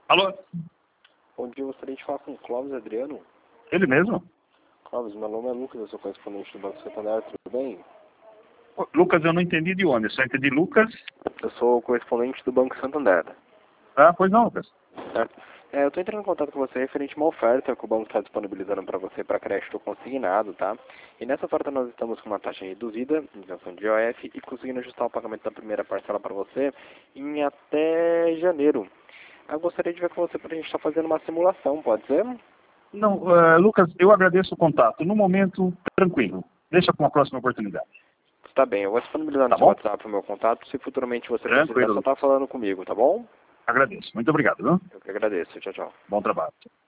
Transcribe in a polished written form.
Alô? Bom dia, eu gostaria de falar com o Clóvis Adriano. Ele mesmo? Clóvis, meu nome é Lucas, eu sou correspondente do Banco Santander, tudo bem? Ô, Lucas, eu não entendi de onde, eu só entendi Lucas. Eu sou correspondente do Banco Santander. Ah, pois não, Lucas. Certo? Eu estou entrando em contato com você referente a uma oferta que o banco está disponibilizando para você para crédito consignado, tá? E nessa oferta nós estamos com uma taxa reduzida, isenção de IOF, e conseguindo ajustar o pagamento da primeira parcela para você em até janeiro. Eu gostaria de ver com você para a gente estar fazendo uma simulação, pode ser? Não, Lucas, eu agradeço o contato. No momento, tranquilo. Deixa para uma próxima oportunidade. Tá bem, eu vou disponibilizar no Tá seu bom? WhatsApp o meu contato, se futuramente você precisar, Tranquilo, só tá Lucas. falando comigo, tá bom? Agradeço. Muito obrigado, viu? Eu que agradeço, tchau, tchau. Bom trabalho.